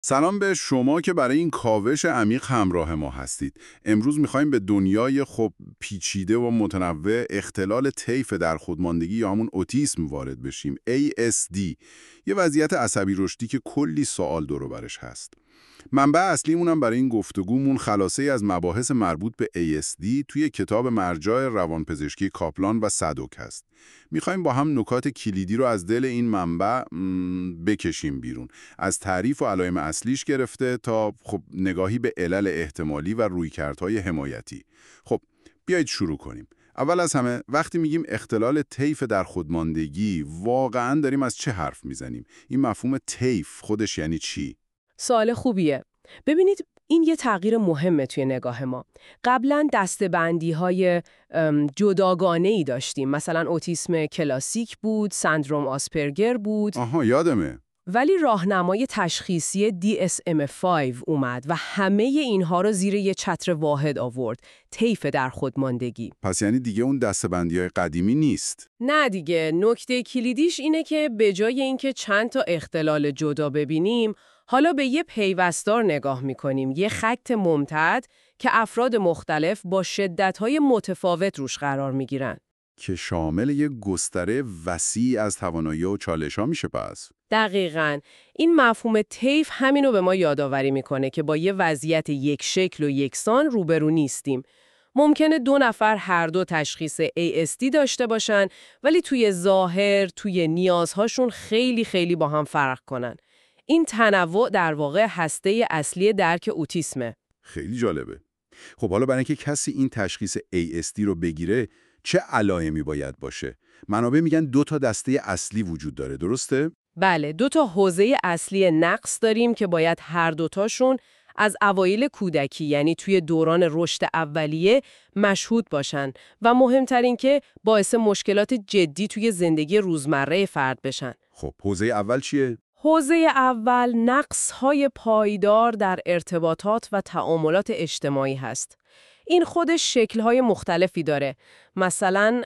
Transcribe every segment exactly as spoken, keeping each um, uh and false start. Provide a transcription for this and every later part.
سلام به شما که برای این کاوش عمیق همراه ما هستید. امروز می‌خوایم به دنیای خب پیچیده و متنوع اختلال طیف در خودماندگی یا همون اوتیسم وارد بشیم. ای اس دی، یه وضعیت عصبی رشدی که کلی سوال دور و برش هست. منبع اصلیمون هم برای این گفتگومون خلاصه از مباحث مربوط به ای اس دی توی کتاب مرجع روانپزشکی کاپلان و صدوک هست. میخوایم با هم نکات کلیدی رو از دل این منبع م، بکشیم بیرون. از تعریف و علائم اصلیش گرفته تا خب نگاهی به علل احتمالی و رویکردهای حمایتی. خب بیایید شروع کنیم. اول از همه وقتی میگیم اختلال طیف در خودماندگی واقعاً داریم از چه حرف میزنیم؟ این مفهوم طیف خودش یعنی چی؟ سوال خوبیه. ببینید این یه تغییر مهمه توی نگاه ما. قبلا دسته‌بندی های جداگانه‌ای داشتیم. مثلا اوتیسم کلاسیک بود، سندروم آسپرگر بود. آها یادمه. ولی راهنمای تشخیصی دی اس ام پنج اومد و همه اینها رو زیر یه چتر واحد آورد. طیف در خودماندگی. پس یعنی دیگه اون دسته‌بندی‌های قدیمی نیست. نه دیگه، نکته کلیدیش اینه که به جای اینکه چند تا اختلال جدا ببینیم، حالا به یه پیوستار نگاه می‌کنیم، یه خط ممتد که افراد مختلف با شدت‌های متفاوت روش قرار می‌گیرن. که شامل یه گستره وسیع از توانایی و چالش‌ها میشه پس. دقیقاً. این مفهوم طیف همینو به ما یادآوری میکنه که با یه وضعیت یک شکل و یکسان روبرو نیستیم. ممکنه دو نفر هر دو تشخیص ای اس دی داشته باشن، ولی توی ظاهر، توی نیازهاشون خیلی خیلی با هم فرق کنن. این تنوع در واقع هسته اصلی درک اوتیسمه. خیلی جالبه. خب حالا برای اینکه کسی این تشخیص ای اس دی رو بگیره چه علائمی باید باشه؟ منابع میگن دو تا دسته اصلی وجود داره، درسته؟ بله، دو تا حوزه اصلی نقص داریم که باید هر دوتاشون از اوایل کودکی، یعنی توی دوران رشد اولیه، مشهود باشن و مهمترین که باعث مشکلات جدی توی زندگی روزمره فرد بشن. خب حوزه اول چیه؟ حوزه اول نقص‌های پایدار در ارتباطات و تعاملات اجتماعی هست. این خودش شکل‌های مختلفی داره. مثلا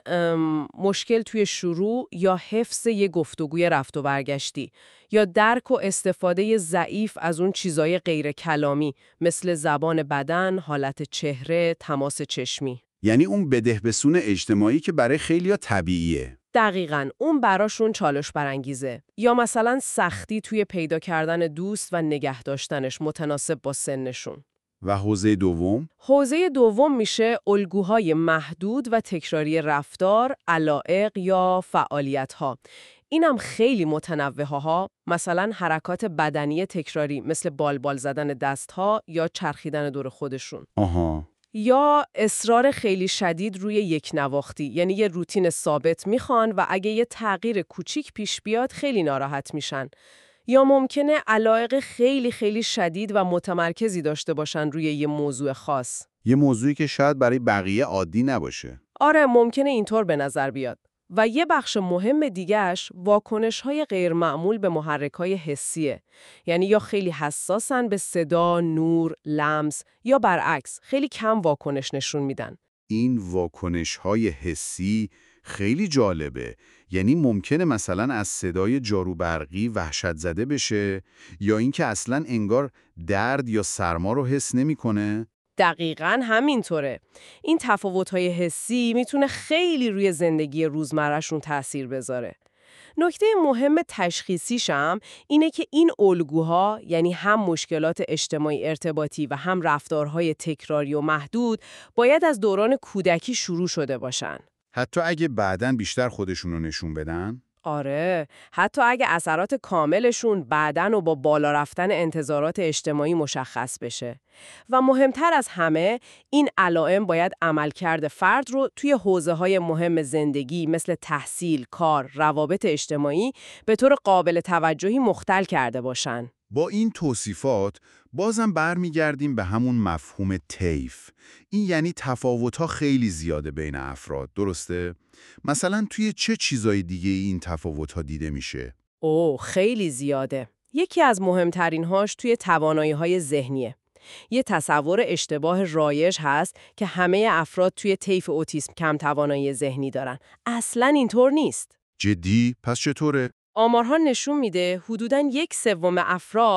مشکل توی شروع یا حفظ یه گفتگوی رفت و برگشتی، یا درک و استفاده ضعیف از اون چیزای غیر کلامی مثل زبان بدن، حالت چهره، تماس چشمی. یعنی اون بدهبسون اجتماعی که برای خیلیا طبیعیه. دقیقاً، اون براشون چالش برانگیزه. یا مثلا سختی توی پیدا کردن دوست و نگه داشتنش متناسب با سنشون. و حوزه دوم؟ حوزه دوم میشه الگوهای محدود و تکراری رفتار، علایق یا فعالیت‌ها. اینم خیلی متنوع ها، مثلا حرکات بدنی تکراری مثل بالبال زدن دست‌ها یا چرخیدن دور خودشون. آها. یا اصرار خیلی شدید روی یک نواختی، یعنی یه روتین ثابت میخوان و اگه یه تغییر کوچیک پیش بیاد خیلی ناراحت میشن. یا ممکنه علایق خیلی خیلی شدید و متمرکزی داشته باشن روی یه موضوع خاص. یه موضوعی که شاید برای بقیه عادی نباشه. آره، ممکنه اینطور به نظر بیاد. و یه بخش مهم دیگهش واکنش‌های غیرمعمول به محرک‌های حسیه. یعنی یا خیلی حساسن به صدا، نور، لمس، یا برعکس خیلی کم واکنش نشون میدن. این واکنش‌های حسی خیلی جالبه. یعنی ممکنه مثلا از صدای جارو برقی وحشت زده بشه، یا اینکه اصلاً انگار درد یا سرما رو حس نمی‌کنه. دقیقاً همینطوره. این تفاوت‌های حسی میتونه خیلی روی زندگی روزمره‌شون تأثیر بذاره. نکته مهم تشخیصیش هم اینه که این الگوها، یعنی هم مشکلات اجتماعی ارتباطی و هم رفتارهای تکراری و محدود، باید از دوران کودکی شروع شده باشن. حتی اگه بعداً بیشتر خودشونو نشون بدن؟ آره، حتی اگه اثرات کاملشون بعدن و با بالا رفتن انتظارات اجتماعی مشخص بشه. و مهمتر از همه، این علائم باید عملکرد فرد رو توی حوزه‌های مهم زندگی مثل تحصیل، کار، روابط اجتماعی به طور قابل توجهی مختل کرده باشن. با این توصیفات بازم برمیگردیم به همون مفهوم طیف. این یعنی تفاوت‌ها خیلی زیاده بین افراد، درسته؟ مثلا توی چه چیزای دیگه این تفاوت‌ها دیده میشه؟ اوه، خیلی زیاده. یکی از مهمترین‌هاش توی توانایی‌های ذهنیه. یه تصور اشتباه رایج هست که همه افراد توی طیف اوتیسم کم توانایی ذهنی دارن. اصلاً اینطور نیست. جدی؟ پس چطوره؟ آمارها نشون میده حدوداً یک سوم افراد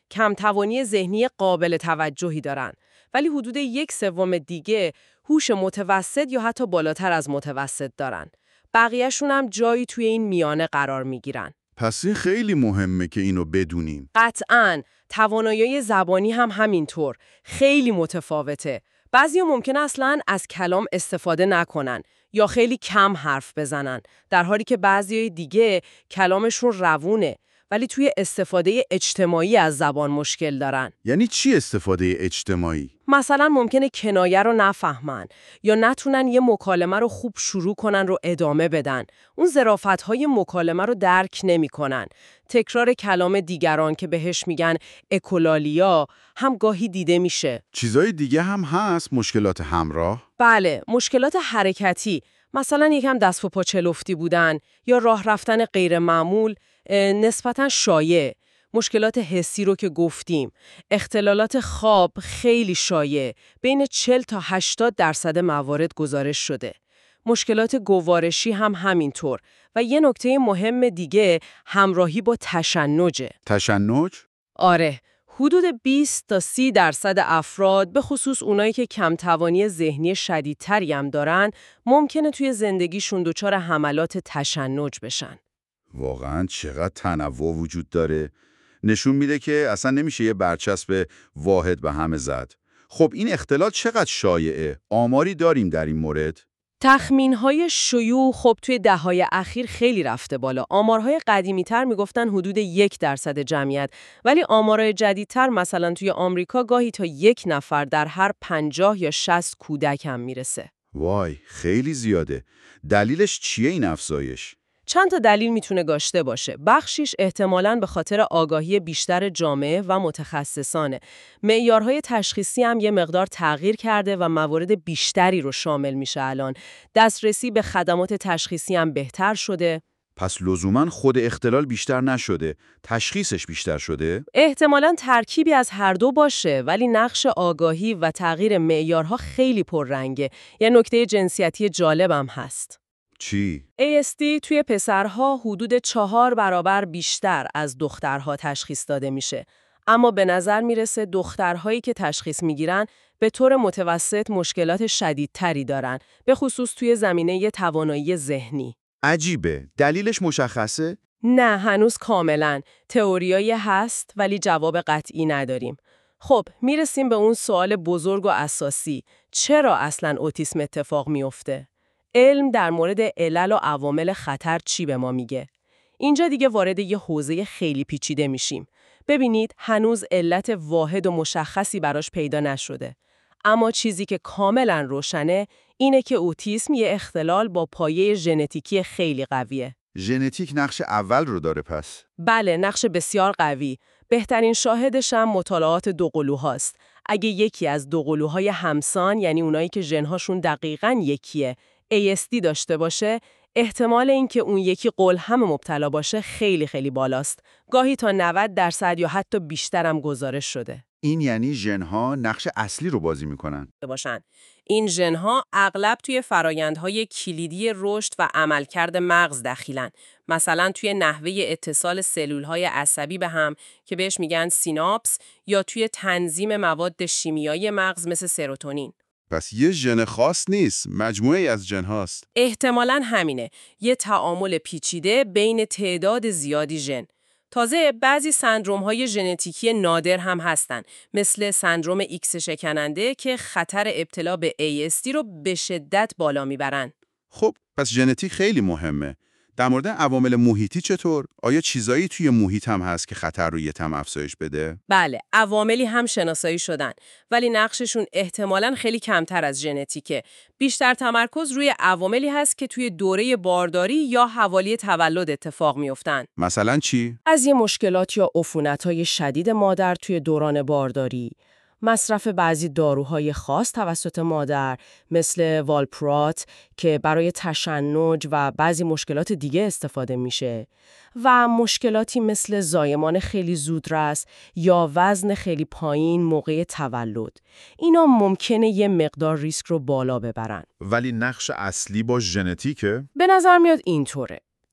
کم‌توانی ذهنی قابل توجهی دارن، ولی حدود یک سوم دیگه هوش متوسط یا حتی بالاتر از متوسط دارن. بقیه‌شون هم جایی توی این میانه قرار میگیرن. پس این خیلی مهمه که اینو بدونیم. قطعاً توانایی زبانی هم همینطور خیلی متفاوته. بعضیا ممکنه اصلاً از کلام استفاده نکنن یا خیلی کم حرف بزنن، در حالی که بعضیای دیگه کلامشون روونه ولی توی استفاده اجتماعی از زبان مشکل دارن. یعنی چی استفاده اجتماعی؟ مثلا ممکنه کنایه رو نفهمن یا نتونن یه مکالمه رو خوب شروع کنن رو ادامه بدن. اون ظرافت‌های مکالمه رو درک نمی‌کنن. تکرار کلام دیگران که بهش میگن اکولالیا هم گاهی دیده میشه. چیزای دیگه هم هست، مشکلات همراه؟ بله، مشکلات حرکتی، مثلا یکم دست و پا چلفتی بودن یا راه رفتن غیر معمول، نسبتاً شایع. مشکلات حسی رو که گفتیم، اختلالات خواب خیلی شایع، بین چهل تا هشتاد درصد موارد گزارش شده. مشکلات گوارشی هم همینطور. و یه نکته مهم دیگه همراهی با تشنجه. تشنج؟ آره، حدود بیست تا سی درصد افراد، به خصوص اونایی که کم‌توانی ذهنی شدیدتری هم دارن، ممکنه توی زندگیشون دچار حملات تشنج بشن. واقعاً چقدر تنوع وجود داره. نشون میده که اصلا نمیشه یه برچسب واحد به همه زد. خب این اختلال چقدر شایعه؟ آماری داریم در این مورد؟ تخمین‌های شیوع خب توی دهه‌های اخیر خیلی رفته بالا. آمارهای قدیمی‌تر میگفتن حدود یک درصد جمعیت، ولی آمارهای جدیدتر مثلا توی آمریکا گاهی تا یک نفر در هر پنجاه یا شصت کودک هم میرسه. وای، خیلی زیاده. دلیلش چیه این افزایش؟ چند تا دلیل میتونه داشته باشه. بخشیش احتمالاً به خاطر آگاهی بیشتر جامعه و متخصصانه. معیارهای تشخیصی هم یه مقدار تغییر کرده و موارد بیشتری رو شامل میشه الان. دسترسی به خدمات تشخیصی هم بهتر شده. پس لزوماً خود اختلال بیشتر نشده، تشخیصش بیشتر شده؟ احتمالاً ترکیبی از هر دو باشه، ولی نقش آگاهی و تغییر معیارها خیلی پررنگه. یه نکته جنسیتی جالبم هست. چی؟ ای اس دی توی پسرها حدود چهار برابر بیشتر از دخترها تشخیص داده میشه. اما به نظر میرسه دخترهایی که تشخیص میگیرن به طور متوسط مشکلات شدیدتری دارن، به خصوص توی زمینه توانایی ذهنی. عجیبه. دلیلش مشخصه؟ نه، هنوز کاملاً. تئوریایی هست ولی جواب قطعی نداریم. خب، میرسیم به اون سوال بزرگ و اساسی. چرا اصلاً اوتیسم اتفاق میفته؟ علم در مورد علل و عوامل خطر چی به ما میگه؟ اینجا دیگه وارد یه حوزه خیلی پیچیده میشیم. ببینید، هنوز علت واحد و مشخصی براش پیدا نشده. اما چیزی که کاملاً روشنه اینه که اوتیسم یه اختلال با پایه ژنتیکی خیلی قویه. ژنتیک نقش اول رو داره پس؟ بله، نقش بسیار قوی. بهترین شاهدش هم مطالعات دوقلوهاست. اگه یکی از دوقلوهای همسان، یعنی اونایی که ژن‌هاشون دقیقاً یکیه، ای اس دی داشته باشه، احتمال اینکه اون یکی قلهم مبتلا باشه خیلی خیلی بالاست. گاهی تا نود درصد یا حتی بیشتر هم گزارش شده. این یعنی ژن‌ها نقش اصلی رو بازی میکنن. باشن. این ژن‌ها اغلب توی فرایندهای کلیدی رشد و عملکرد مغز دخیلن. مثلا توی نحوه اتصال سلولهای عصبی به هم که بهش میگن سیناپس، یا توی تنظیم مواد شیمیایی مغز مثل سروتونین. پس یه ژن خاص نیست، مجموعه‌ای از ژن هاست. احتمالاً همینه. یه تعامل پیچیده بین تعداد زیادی ژن. تازه بعضی سندروم‌های ژنتیکی نادر هم هستن، مثل سندروم ایکس شکننده که خطر ابتلا به ای اس دی رو به شدت بالا میبرن. خب پس ژنتیک خیلی مهمه. در مورد عوامل محیطی چطور؟ آیا چیزایی توی محیط هم هست که خطر رو یه کم افزایش بده؟ بله، عواملی هم شناسایی شدن، ولی نقششون احتمالاً خیلی کمتر از ژنتیکه. بیشتر تمرکز روی عواملی هست که توی دوره بارداری یا حوالی تولد اتفاق میافتن. مثلا چی؟ از یه مشکلات یا عفونت‌های شدید مادر توی دوران بارداری، مصرف بعضی داروهای خاص توسط مادر مثل والپرات که برای تشنج و بعضی مشکلات دیگه استفاده میشه، و مشکلاتی مثل زایمان خیلی زودرس یا وزن خیلی پایین موقع تولد. اینا ممکنه یه مقدار ریسک رو بالا ببرن. ولی نقش اصلی با ژنتیکه؟ به نظر میاد اینطوره.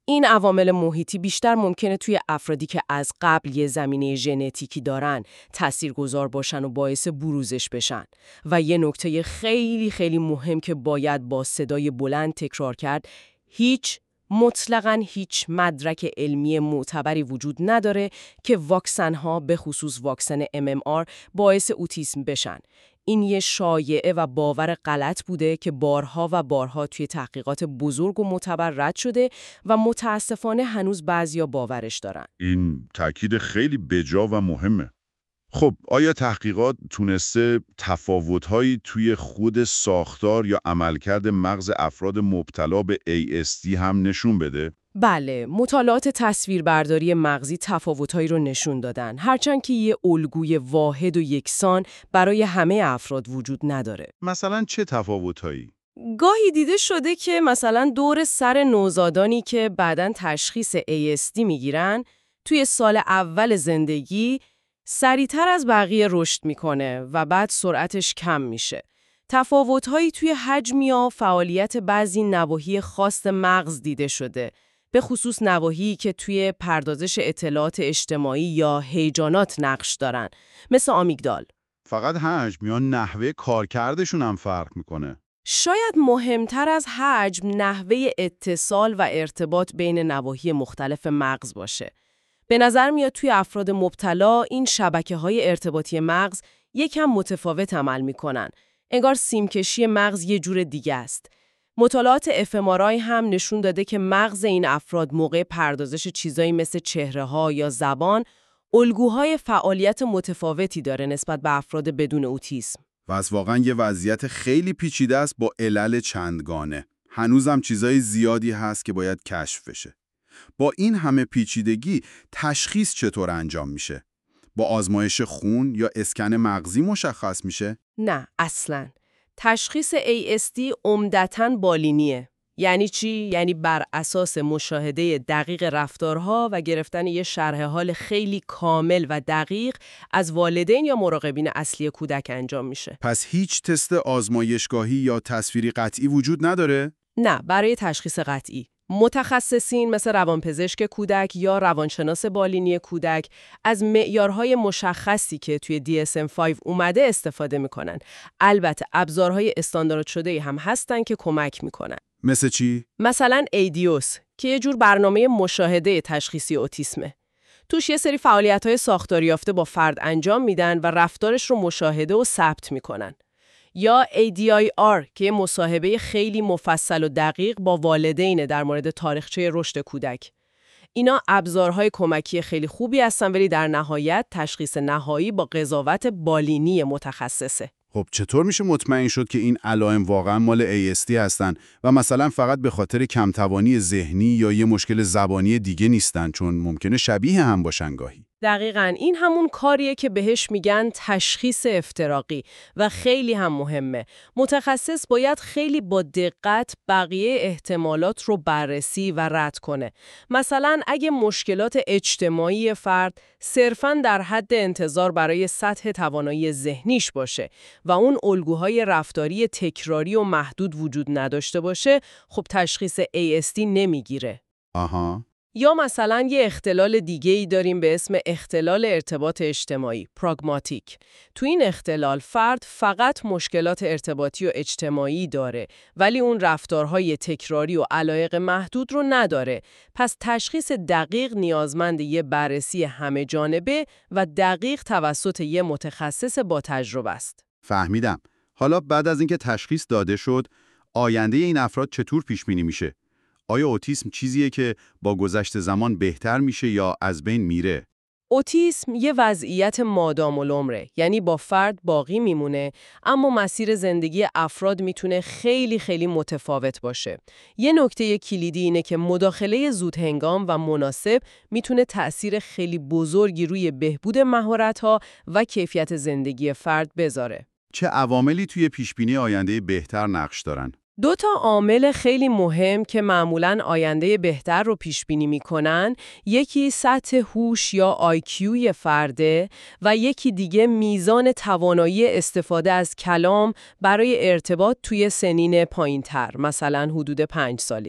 این عوامل محیطی بیشتر ممکنه توی افرادی که از قبل یه زمینه ژنتیکی دارن تاثیرگذار باشن و باعث بروزش بشن. و یه نکته خیلی خیلی مهم که باید با صدای بلند تکرار کرد، هیچ مطلقاً هیچ مدرک علمی معتبری وجود نداره که واکسن‌ها به خصوص واکسن ام ام آر باعث اوتیسم بشن. این یه شایعه و باور غلط بوده که بارها و بارها توی تحقیقات بزرگ و معتبر رد شده و متاسفانه هنوز بعضیا باورش دارن. این تاکید خیلی بجا و مهمه. خب آیا تحقیقات تونسته تفاوت‌هایی توی خود ساختار یا عملکرد مغز افراد مبتلا به ای اس دی هم نشون بده؟ بله، مطالعات تصویربرداری مغزی تفاوت‌هایی رو نشون دادن، هرچند که یه الگوی واحد و یکسان برای همه افراد وجود نداره. مثلا چه تفاوت‌هایی؟ گاهی دیده شده که مثلا دور سر نوزادانی که بعداً تشخیص ای اس دی میگیرن، توی سال اول زندگی سریعتر از بقیه رشد میکنه و بعد سرعتش کم میشه. تفاوت‌هایی توی حجم یا فعالیت بعضی نواحی خاص مغز دیده شده، به خصوص نواحی که توی پردازش اطلاعات اجتماعی یا هیجانات نقش دارن، مثل آمیگدال. فقط حجم یا نحوه کارکردشون هم فرق میکنه. شاید مهمتر از حجم نحوه اتصال و ارتباط بین نواحی مختلف مغز باشه. به نظر میاد توی افراد مبتلا این شبکه‌های ارتباطی مغز یکم متفاوت عمل میکنن. انگار سیمکشی مغز یه جور دیگه است. مطالعات اف ام آر آی هم نشون داده که مغز این افراد موقع پردازش چیزایی مثل چهره‌ها یا زبان الگوهای فعالیت متفاوتی داره نسبت به افراد بدون اوتیسم. پس واقعا یه وضعیت خیلی پیچیده است با علل چندگانه. هنوزم چیزای زیادی هست که باید کشف بشه. با این همه پیچیدگی تشخیص چطور انجام میشه؟ با آزمایش خون یا اسکن مغزی مشخص میشه؟ نه، اصلاً. تشخیص ای اس دی عمدتاً بالینیه. یعنی چی؟ یعنی بر اساس مشاهده دقیق رفتارها و گرفتن یه شرح حال خیلی کامل و دقیق از والدین یا مراقبین اصلی کودک انجام میشه. پس هیچ تست آزمایشگاهی یا تصویری قطعی وجود نداره؟ نه، برای تشخیص قطعی. متخصصین مثل روانپزشک کودک یا روانشناس بالینی کودک از معیارهای مشخصی که توی دی اس ام پنج اومده استفاده میکنن. البته ابزارهای استاندارد شده هم هستن که کمک میکنن. مثل چی؟ مثلا ایدیوس که یه جور برنامه مشاهده تشخیصی اوتیسمه. توش یه سری فعالیت‌های ساختاری یافته با فرد انجام میدن و رفتارش رو مشاهده و ثبت میکنن. یا ای دی آی آر که یه مصاحبه خیلی مفصل و دقیق با والدین در مورد تاریخچه رشد کودک. اینا ابزارهای کمکی خیلی خوبی هستن ولی در نهایت تشخیص نهایی با قضاوت بالینی متخصصه. خب چطور میشه مطمئن شد که این علائم واقعا مال ای اس دی هستن و مثلا فقط به خاطر کمتوانی ذهنی یا یه مشکل زبانی دیگه نیستن، چون ممکنه شبیه هم باشن گاهی؟ دقیقاً این همون کاریه که بهش میگن تشخیص افتراقی و خیلی هم مهمه. متخصص باید خیلی با دقت بقیه احتمالات رو بررسی و رد کنه. مثلا اگه مشکلات اجتماعی فرد صرفاً در حد انتظار برای سطح توانایی ذهنیش باشه و اون الگوهای رفتاری تکراری و محدود وجود نداشته باشه، خب تشخیص ای اس دی نمیگیره. آها. یا مثلا یه اختلال دیگه‌ای داریم به اسم اختلال ارتباط اجتماعی، پراگماتیک. تو این اختلال فرد فقط مشکلات ارتباطی و اجتماعی داره ولی اون رفتارهای تکراری و علایق محدود رو نداره. پس تشخیص دقیق نیازمند یه بررسی همه جانبه و دقیق توسط یه متخصص با تجربه است. فهمیدم. حالا بعد از اینکه تشخیص داده شد، آینده این افراد چطور پیش بینی میشه؟ آیا اوتیسم چیزیه که با گذشت زمان بهتر میشه یا از بین میره؟ اوتیسم یه وضعیت مادام العمره، یعنی با فرد باقی میمونه، اما مسیر زندگی افراد میتونه خیلی خیلی متفاوت باشه. یه نکته کلیدی اینه که مداخله زود هنگام و مناسب میتونه تأثیر خیلی بزرگی روی بهبود مهارت‌ها و کیفیت زندگی فرد بذاره. چه عواملی توی پیشبینی آینده بهتر نقش دارن؟ دو تا عامل خیلی مهم که معمولاً آینده بهتر رو پیش بینی می‌کنن، یکی سطح هوش یا آی کیو فرده و یکی دیگه میزان توانایی استفاده از کلام برای ارتباط توی سنین پایین‌تر، مثلا حدود پنج سالگی.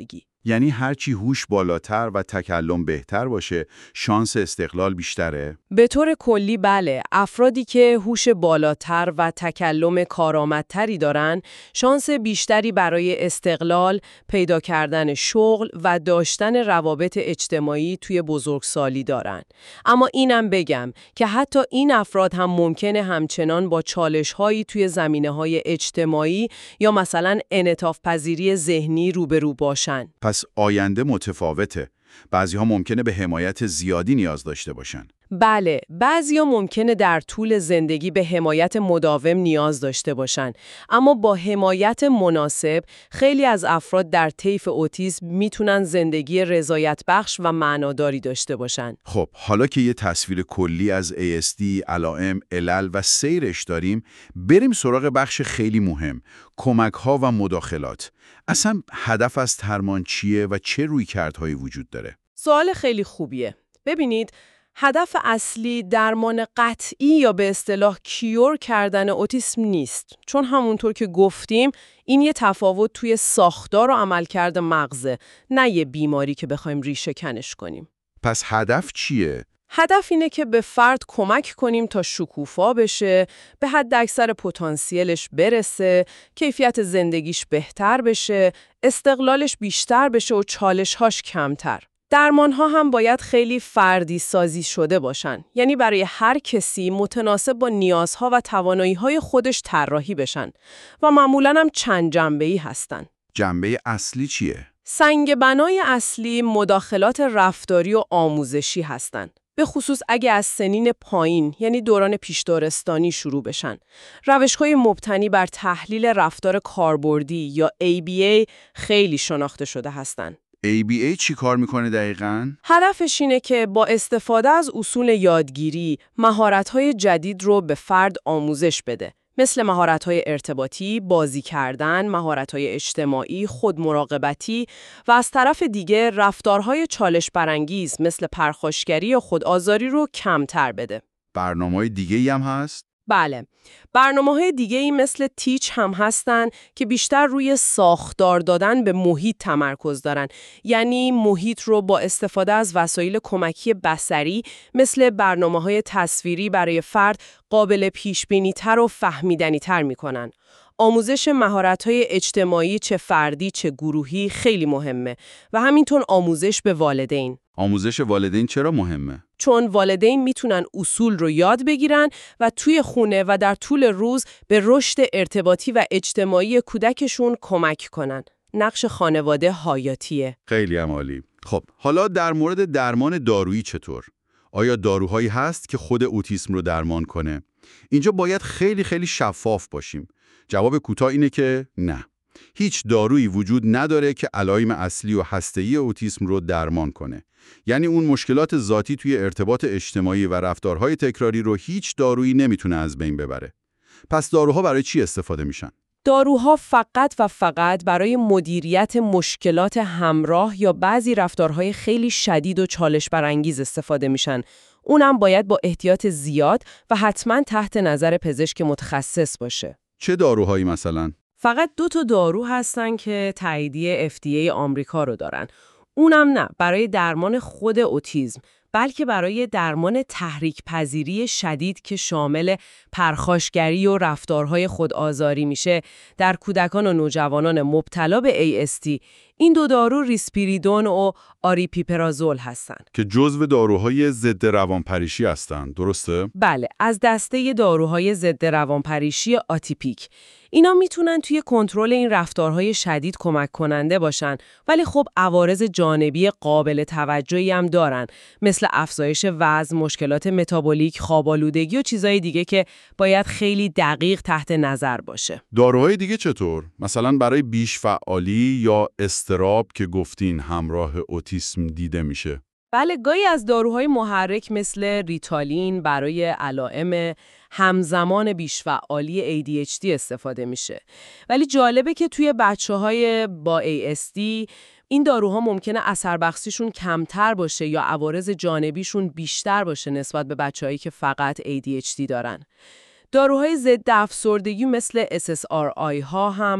یعنی هرچی هوش بالاتر و تکلم بهتر باشه، شانس استقلال بیشتره؟ به طور کلی بله، افرادی که هوش بالاتر و تکلم کارآمدتری دارن، شانس بیشتری برای استقلال، پیدا کردن شغل و داشتن روابط اجتماعی توی بزرگسالی دارن. اما اینم بگم که حتی این افراد هم ممکنه همچنان با چالش‌هایی توی زمینه‌های اجتماعی یا مثلا انعطاف پذیری ذهنی روبرو باشن. پس آینده متفاوته. بعضی‌ها ممکنه به حمایت زیادی نیاز داشته باشن. بله، بعضیا ممکنه در طول زندگی به حمایت مداوم نیاز داشته باشن، اما با حمایت مناسب خیلی از افراد در طیف اوتیسم میتونن زندگی رضایت بخش و معناداری داشته باشن. خب، حالا که یه تصویر کلی از ای اس دی، علائم، علل و سیرش داریم، بریم سراغ بخش خیلی مهم، کمک‌ها و مداخلات. اصلا هدف از درمان چیه و چه رویکردهایی وجود داره؟ سوال خیلی خوبیه. ببینید، هدف اصلی درمان قطعی یا به اصطلاح کیور کردن اوتیسم نیست، چون همونطور که گفتیم این یه تفاوت توی ساختار و عملکرد مغزه، نه یه بیماری که بخوایم ریشه کنش کنیم. پس هدف چیه؟ هدف اینه که به فرد کمک کنیم تا شکوفا بشه، به حد اکثر پتانسیلش برسه، کیفیت زندگیش بهتر بشه، استقلالش بیشتر بشه و چالش‌هاش کمتر. درمان‌ها هم باید خیلی فردی سازی شده باشن، یعنی برای هر کسی متناسب با نیازها و توانایی‌های خودش طراحی بشن و معمولاً هم چند جنبه‌ای هستن. جنبه اصلی چیه؟ سنگ بنای اصلی مداخلات رفتاری و آموزشی هستن. به خصوص اگه از سنین پایین، یعنی دوران پیشدارستانی شروع بشن. روش‌های مبتنی بر تحلیل رفتار کاربردی یا ای بی ای خیلی شناخته شده هستن. ای بی ای چی کار میکنه دقیقاً؟ هدفش اینه که با استفاده از اصول یادگیری، مهارت‌های جدید رو به فرد آموزش بده. مثل مهارت‌های ارتباطی، بازی کردن، مهارت‌های اجتماعی، خودمراقبتی و از طرف دیگه رفتارهای چالش برانگیز مثل پرخاشگری یا خودآزاری رو کمتر بده. برنامه‌های دیگه‌ای هم هست؟ بله، برنامه‌های دیگه‌ای مثل تیچ هم هستن که بیشتر روی ساختار دادن به محیط تمرکز دارن، یعنی محیط رو با استفاده از وسایل کمکی بصری مثل برنامه‌های تصویری برای فرد قابل پیش‌بینی‌تر و فهمیدنی‌تر می‌کنن. آموزش مهارت‌های اجتماعی چه فردی چه گروهی خیلی مهمه و همینطور آموزش به والدین. آموزش والدین چرا مهمه؟ چون والدین میتونن اصول رو یاد بگیرن و توی خونه و در طول روز به رشد ارتباطی و اجتماعی کودکشون کمک کنن. نقش خانواده حیاتیه. خیلی عالی. خب، حالا در مورد درمان دارویی چطور؟ آیا داروهایی هست که خود اوتیسم رو درمان کنه؟ اینجا باید خیلی خیلی شفاف باشیم. جواب کوتاه اینه که نه. هیچ دارویی وجود نداره که علائم اصلی و هسته‌ای اوتیسم رو درمان کنه. یعنی اون مشکلات ذاتی توی ارتباط اجتماعی و رفتارهای تکراری رو هیچ دارویی نمیتونه از بین ببره. پس داروها برای چی استفاده میشن؟ داروها فقط و فقط برای مدیریت مشکلات همراه یا بعضی رفتارهای خیلی شدید و چالش برانگیز استفاده میشن. اونم باید با احتیاط زیاد و حتما تحت نظر پزشک متخصص باشه. چه داروهایی مثلا؟ فقط دو تا دارو هستن که تاییدیه اف دی ای آمریکا رو دارن. اونم نه برای درمان خود اوتیسم، بلکه برای درمان تحریک پذیری شدید که شامل پرخاشگری و رفتارهای خودآزاری میشه در کودکان و نوجوانان مبتلا به ای اس دی. این دو دارو ریسپیریدون و آریپیپرازول هستن که جزو داروهای ضد روانپریشی هستن، درسته؟ بله، از دسته داروهای ضد روانپریشی آتیپیک. اینا میتونن توی کنترل این رفتارهای شدید کمک کننده باشن، ولی خب عوارض جانبی قابل توجهی هم دارن، مثل افزایش وزن، مشکلات متابولیک، خواب‌آلودگی و چیزای دیگه که باید خیلی دقیق تحت نظر باشه. داروهای دیگه چطور؟ مثلا برای بیش فعالی یا اضطراب که گفتین همراه اوتیسم دیده میشه. بله، گاهی از داروهای محرک مثل ریتالین برای علائم همزمان بیش‌فعالی ای دی اچ دی استفاده میشه. ولی جالبه که توی بچه‌های با ای اس دی این داروها ممکنه اثر بخشیشون کمتر باشه یا عوارض جانبیشون بیشتر باشه نسبت به بچه‌هایی که فقط ای دی اچ دی دارن. داروهای ضد افسردگی مثل اس اس آر آی ها هم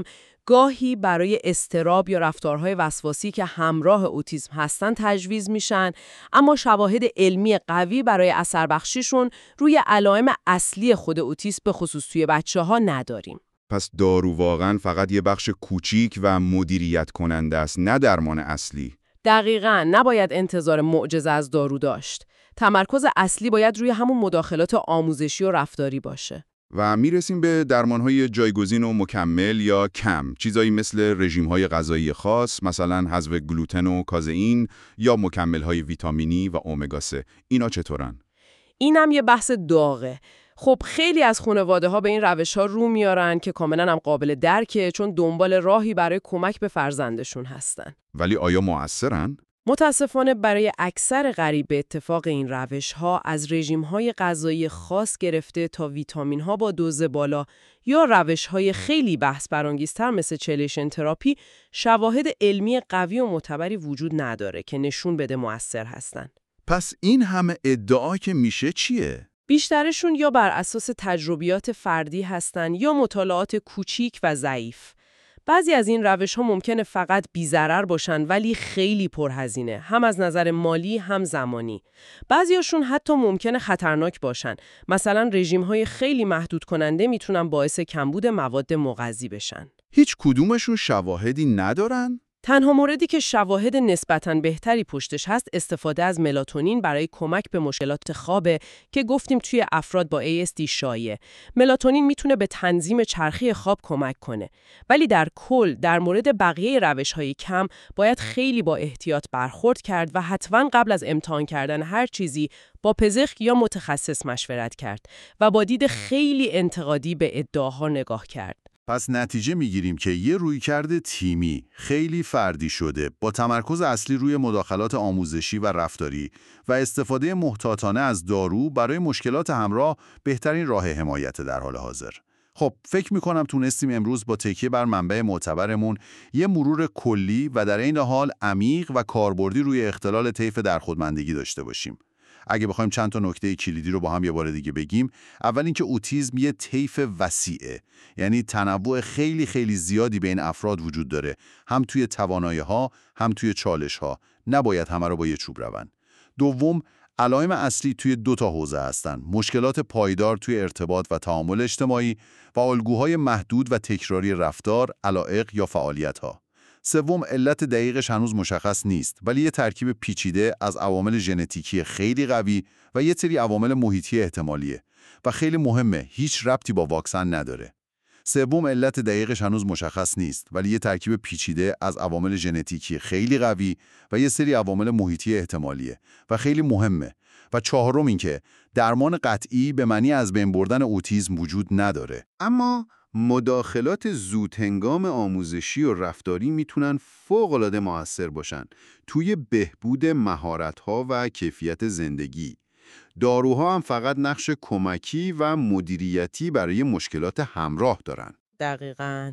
گاهی برای اضطراب یا رفتارهای وسواسی که همراه اوتیسم هستن تجویز میشن، اما شواهد علمی قوی برای اثر بخشیشون روی علائم اصلی خود اوتیسم به خصوص توی بچه‌ها نداریم. پس دارو واقعاً فقط یه بخش کوچیک و مدیریت کننده است، نه درمان اصلی. دقیقاً، نباید انتظار معجزه از دارو داشت. تمرکز اصلی باید روی همون مداخلات آموزشی و رفتاری باشه. و میرسیم به درمانهای جایگزین و مکمل یا کم، چیزایی مثل رژیم‌های غذایی خاص، مثلا حذف گلوتن و کازئین، یا مکمل‌های ویتامینی و امگا سه. اینا چطورن؟ اینم یه بحث داغه. خب خیلی از خانواده‌ها به این روش‌ها رو میارن که کاملاً هم قابل درکه، چون دنبال راهی برای کمک به فرزندشون هستن. ولی آیا مؤثرن؟ متاسفانه برای اکثر غریب به اتفاق این روش‌ها، از رژیم‌های غذایی خاص گرفته تا ویتامین‌ها با دوز بالا یا روش‌های خیلی بحث برانگیزتر مثل چلیشن تراپی، شواهد علمی قوی و معتبری وجود نداره که نشون بده مؤثر هستن. پس این همه ادعا که میشه چیه؟ بیشترشون یا بر اساس تجربیات فردی هستن یا مطالعات کوچیک و ضعیف. بعضی از این روش‌ها ممکنه فقط بی‌ضرر باشن ولی خیلی پرهزینه، هم از نظر مالی هم زمانی. بعضیاشون حتی ممکنه خطرناک باشن. مثلا رژیم‌های خیلی محدود کننده میتونن باعث کمبود مواد مغذی بشن. هیچ کدومشون شواهدی ندارن؟ تنها موردی که شواهد نسبتاً بهتری پشتش هست استفاده از ملاتونین برای کمک به مشکلات خوابه که گفتیم توی افراد با ای اس دی شایعه. ملاتونین میتونه به تنظیم چرخی خواب کمک کنه. ولی در کل در مورد بقیه روش‌های کم باید خیلی با احتیاط برخورد کرد و حتماً قبل از امتحان کردن هر چیزی با پزشک یا متخصص مشورت کرد و با دید خیلی انتقادی به ادعاها نگاه کرد. پس نتیجه میگیریم که یه رویکرد تیمی خیلی فردی شده با تمرکز اصلی روی مداخلات آموزشی و رفتاری و استفاده محتاطانه از دارو برای مشکلات همراه بهترین راه حمایت در حال حاضر. خب فکر میکنم تونستیم امروز با تکیه بر منبع معتبرمون یه مرور کلی و در این حال عمیق و کاربردی روی اختلال طیف درخودمندگی داشته باشیم. اگه بخوایم چند تا نکته کلیدی رو با هم یه بار دیگه بگیم، اول اینکه اوتیسم یه طیف وسیعه، یعنی تنوع خیلی خیلی زیادی بین افراد وجود داره، هم توی توانایی‌ها هم توی چالش‌ها، نباید همه رو با یه چوب روند. دوم، علائم اصلی توی دو تا حوزه هستن: مشکلات پایدار توی ارتباط و تعامل اجتماعی و الگوهای محدود و تکراری رفتار، علایق یا فعالیت‌ها. سوم، علت دقیقش هنوز مشخص نیست، ولی یه ترکیب پیچیده از عوامل ژنتیکی خیلی قوی و یه سری عوامل محیطی احتمالیه و خیلی مهمه، هیچ ربطی با واکسن نداره. سوم، علت دقیقش هنوز مشخص نیست، ولی یه ترکیب پیچیده از عوامل ژنتیکی خیلی قوی و یه سری عوامل محیطی احتمالیه و خیلی مهمه. و چهارم اینکه درمان قطعی به معنی از بین بردن اوتیسم وجود نداره. اما مداخلات زودهنگام آموزشی و رفتاری میتونن فوق‌العاده موثر باشن توی بهبود مهارت‌ها و کیفیت زندگی. داروها هم فقط نقش کمکی و مدیریتی برای مشکلات همراه دارن. دقیقاً.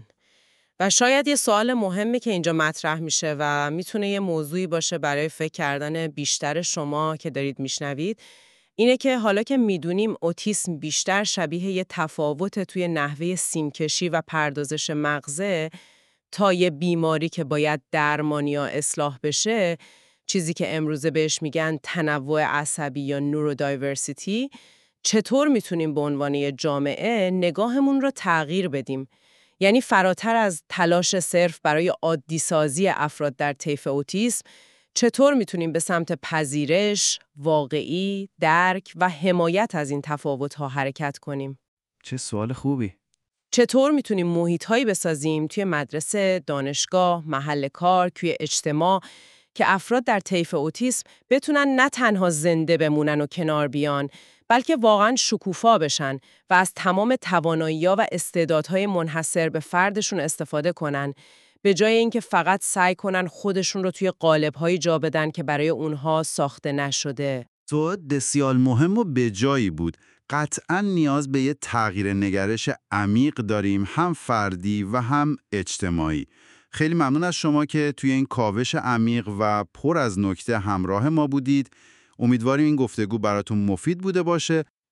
و شاید یه سوال مهمی که اینجا مطرح میشه و میتونه یه موضوعی باشه برای فکر کردن بیشتر شما که دارید میشنوید، اینه که حالا که میدونیم اوتیسم بیشتر شبیه یه تفاوت توی نحوه سیمکشی و پردازش مغزه تا یه بیماری که باید درمانی یا اصلاح بشه، چیزی که امروزه بهش میگن تنوع عصبی یا نورودایورسیتی، چطور میتونیم به عنوان یه جامعه نگاهمون رو تغییر بدیم؟ یعنی فراتر از تلاش صرف برای عادی سازی افراد در طیف اوتیسم، چطور میتونیم به سمت پذیرش، واقعی، درک و حمایت از این تفاوت‌ها حرکت کنیم؟ چه سوال خوبی. چطور میتونیم محیط‌هایی بسازیم توی مدرسه، دانشگاه، محل کار، توی اجتماع که افراد در طیف اوتیسم بتونن نه تنها زنده بمونن و کنار بیان، بلکه واقعاً شکوفا بشن و از تمام توانایی‌ها و استعدادهای منحصر به فردشون استفاده کنن، به جای اینکه فقط سعی کنن خودشون رو توی قالب‌های جا بدن که برای اونها ساخته نشده. سوال بسیار مهم و به جایی بود. قطعاً نیاز به یه تغییر نگرش عمیق داریم، هم فردی و هم اجتماعی. خیلی ممنون از شما که توی این کاوش عمیق و پر از نکته همراه ما بودید. امیدواریم این گفتگو براتون مفید بوده باشه